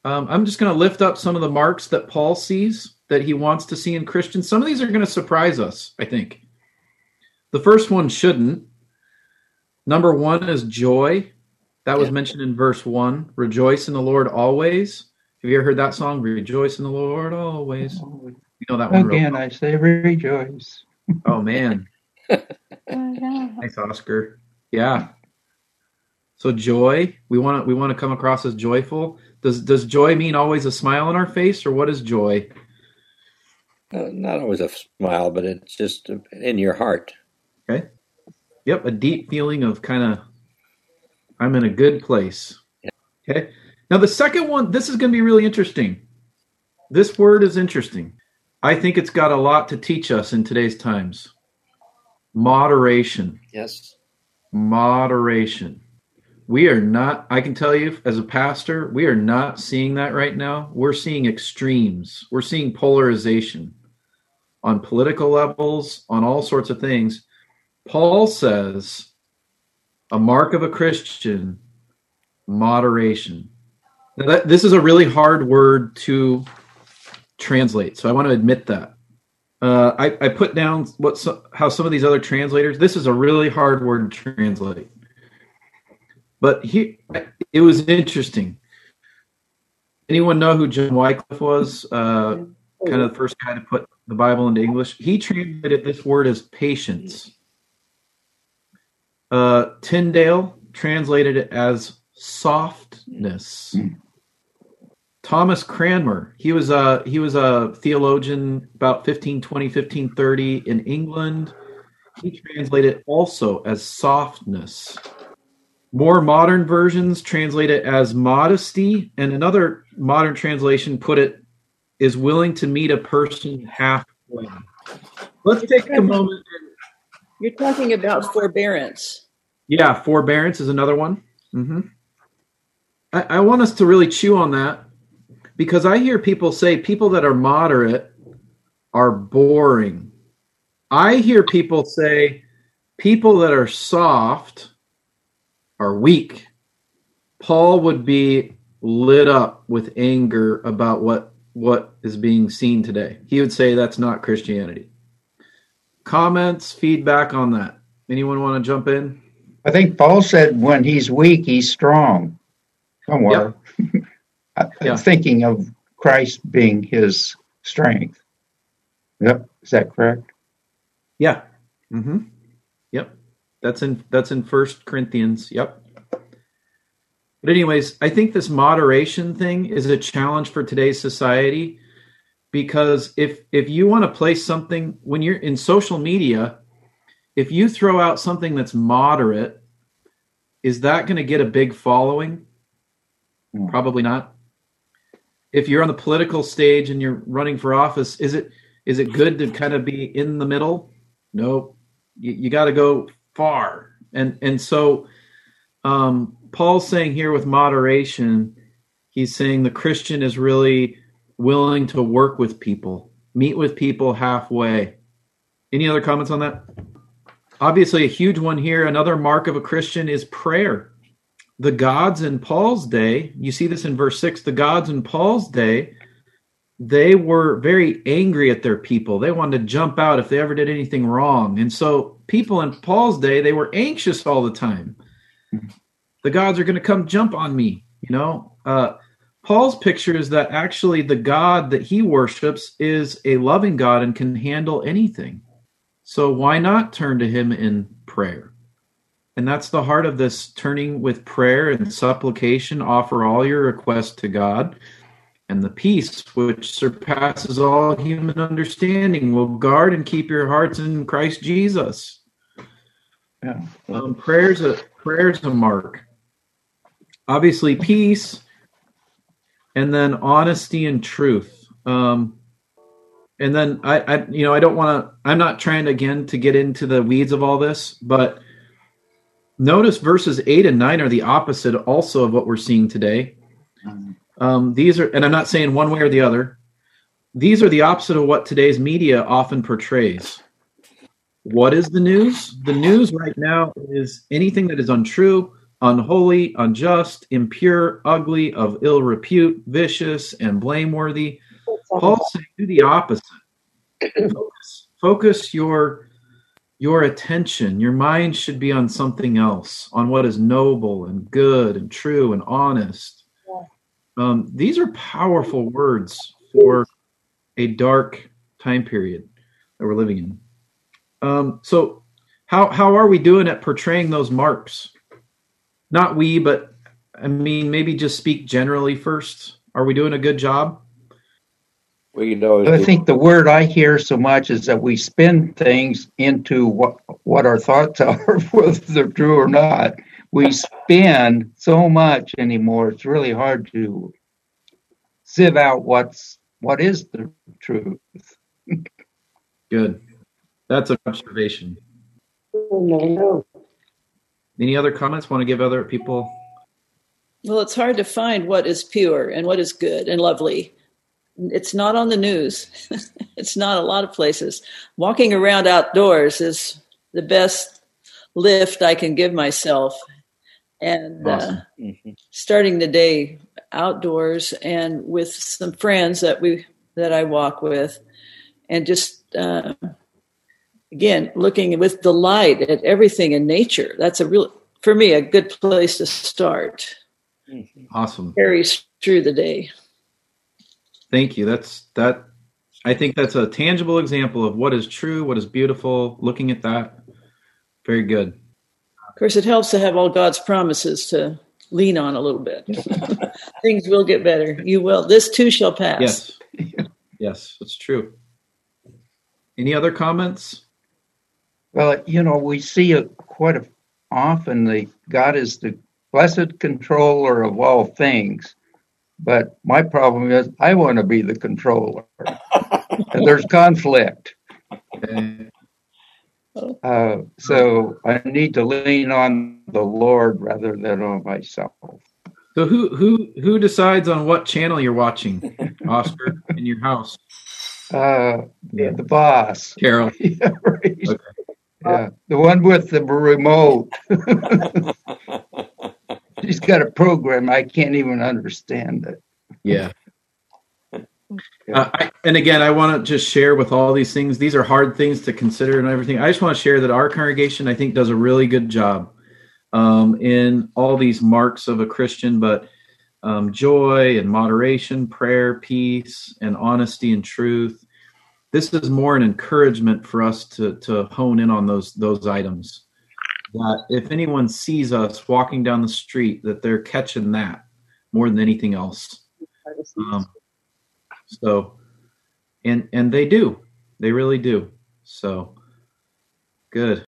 I'm just going to lift up some of the marks that Paul sees that he wants to see in Christians. Some of these are going to surprise us, I think. The first one shouldn't. Number 1 is joy. That was mentioned in verse 1. Rejoice in the Lord always. Have you ever heard that song? Rejoice in the Lord always. You know that one. Again, I say rejoice. Oh, man. Nice, Oscar. Yeah. So joy, we want to come across as joyful. Does joy mean always a smile on our face, or what is joy? Not always a smile, but it's just in your heart. Okay. Yep, a deep feeling of kind of, I'm in a good place. Yeah. Okay. Now the second one, this is going to be really interesting. This word is interesting. I think it's got a lot to teach us in today's times. Moderation. Yes. Moderation. We are not, I can tell you as a pastor, we are not seeing that right now. We're seeing extremes. We're seeing polarization on political levels, on all sorts of things. Paul says a mark of a Christian, moderation. Now this is a really hard word to translate, so I want to admit that. I put down how some of these other translators, this is a really hard word to translate. But it was interesting. Anyone know who John Wycliffe was? Kind of the first guy to put the Bible into English. He translated this word as patience. Tyndale translated it as softness. Thomas Cranmer, he was a theologian about 1520, 1530 in England. He translated it also as softness. More modern versions translate it as modesty, and another modern translation put it is willing to meet a person halfway. Let's take a moment. You're talking about forbearance. Yeah, forbearance is another one. Mm-hmm. I want us to really chew on that, because I hear people say people that are moderate are boring. I hear people say people that are soft are weak. Paul would be lit up with anger about what is being seen today. He would say that's not Christianity. Comments, feedback on that? Anyone want to jump in? I think Paul said when he's weak, he's strong. Somewhere. Yep. I'm thinking of Christ being his strength. Yep. Is that correct? Yeah. Mm-hmm. Yep. That's in 1 Corinthians. Yep. But anyways, I think this moderation thing is a challenge for today's society, because if you want to place something, when you're in social media, if you throw out something that's moderate, is that going to get a big following? Probably not. If you're on the political stage and you're running for office, is it good to kind of be in the middle? No, you got to go far. And so Paul's saying here with moderation, he's saying the Christian is really willing to work with people, meet with people halfway. Any other comments on that? Obviously, a huge one here. Another mark of a Christian is prayer. The gods in Paul's day, you see this in verse 6, the gods in Paul's day, they were very angry at their people. They wanted to jump out if they ever did anything wrong. And so people in Paul's day, they were anxious all the time. The gods are going to come jump on me. Paul's picture is that actually the God that he worships is a loving God and can handle anything. So why not turn to him in prayer? And that's the heart of this, turning with prayer and supplication, offer all your requests to God, and the peace which surpasses all human understanding will guard and keep your hearts in Christ Jesus. Yeah. Prayer's a mark. Obviously, peace, and then honesty and truth. And then I'm not trying again to get into the weeds of all this, but notice verses 8 and 9 are the opposite also of what we're seeing today. These are, and I'm not saying one way or the other, these are the opposite of what today's media often portrays. What is the news? The news right now is anything that is untrue, unholy, unjust, impure, ugly, of ill repute, vicious, and blameworthy. Paul's saying do the opposite. Focus your attention. Your mind should be on something else, on what is noble and good and true and honest. These are powerful words for a dark time period that we're living in. So how are we doing at portraying those marks? Not we, but I mean, maybe just speak generally first. Are we doing a good job? I think the word I hear so much is that we spin things into what our thoughts are, whether they're true or not. We spin so much anymore. It's really hard to sieve out what is the truth. Good. That's an observation. Any other comments? Want to give other people? Well, it's hard to find what is pure and what is good and lovely. It's not on the news. It's not a lot of places. Walking around outdoors is the best lift I can give myself. And Awesome. Starting the day outdoors and with some friends that I walk with, and just again looking with delight at everything in nature. That's for me a good place to start. Awesome. Carries through the day. Thank you. I think that's a tangible example of what is true, what is beautiful. Looking at that, very good. Of course, it helps to have all God's promises to lean on a little bit. Things will get better. You will. This too shall pass. Yes. Yes, that's true. Any other comments? Well, we see it quite often. God is the blessed controller of all things. But my problem is I want to be the controller. And there's conflict. So I need to lean on the Lord rather than on myself. So who decides on what channel you're watching, Oscar, in your house? The boss. Carol. Yeah, right. Okay. Yeah, the one with the remote. She's got a program. I can't even understand it. Yeah. And again, I want to just share with all these things. These are hard things to consider and everything. I just want to share that our congregation, I think, does a really good job in all these marks of a Christian, but joy and moderation, prayer, peace, and honesty and truth. This is more an encouragement for us to hone in on those items. That if anyone sees us walking down the street, that they're catching that more than anything else. And they do. They really do. So good.